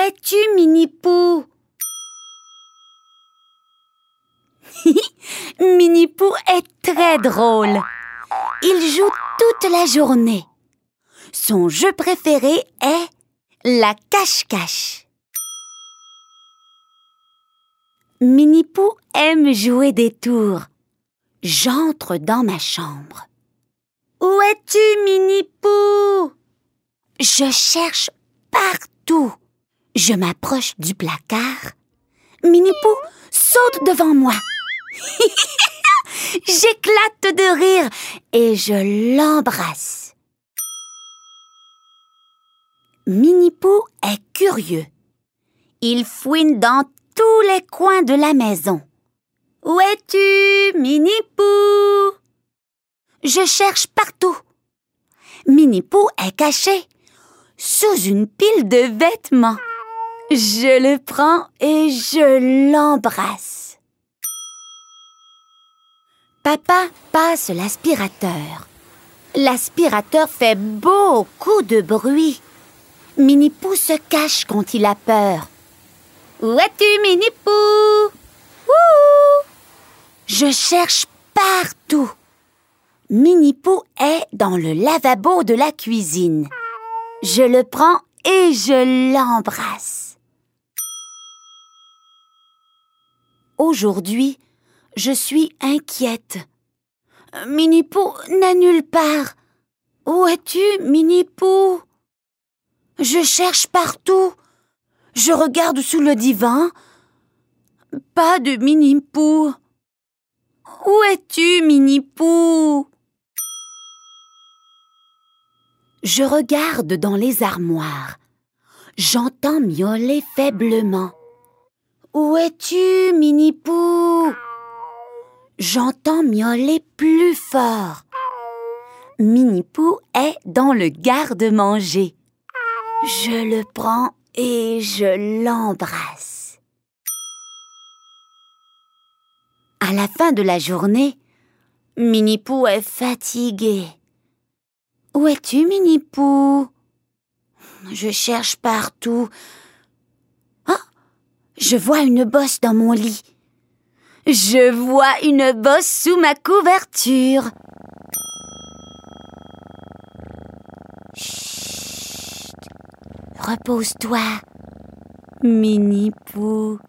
es-tu, Minnie-Pooh? Minnie-Pooh est très drôle. Il joue toute la journée. Son jeu préféré est la cache-cache. Minnie-Pooh aime jouer des tours. J'entre dans ma chambre. Où es-tu, Minnie-Pooh? Je cherche partout. Je m'approche du placard. Minnie-Pooh saute devant moi. J'éclate de rire et je l'embrasse. Minnie-Pooh est curieux. Il fouine dans tous les coins de la maison. Où es-tu, Minnie-Pooh? Je cherche partout. Minnie-Pooh est caché sous une pile de vêtements. Je le prends et je l'embrasse. Papa passe l'aspirateur. L'aspirateur fait beaucoup de bruit. Minnie-Pooh se cache quand il a peur. Où es-tu, Minnie-Pooh? Wouhou! Je cherche partout. Minnie-Pooh est dans le lavabo de la cuisine. Je le prends et je l'embrasse. Aujourd'hui, je suis inquiète. Minnie-Pooh n'est nulle part. Où es-tu, Minnie-Pooh? Je cherche partout. Je regarde sous le divan. Pas de Minnie-Pooh. Où es-tu, Minnie-Pooh? Je regarde dans les armoires. J'entends miauler faiblement. Où es-tu, Minnie-Pooh? J'entends miauler plus fort. Minnie-Pooh est dans le garde-manger. Je le prends et je l'embrasse. À la fin de la journée, Minnie-Pooh est fatigué. Où es-tu, Minnie-Pooh? Je cherche partout. Ah! Je vois une bosse dans mon lit. Je vois une bosse sous ma couverture. Chut! Repose-toi, Minnie-Pooh.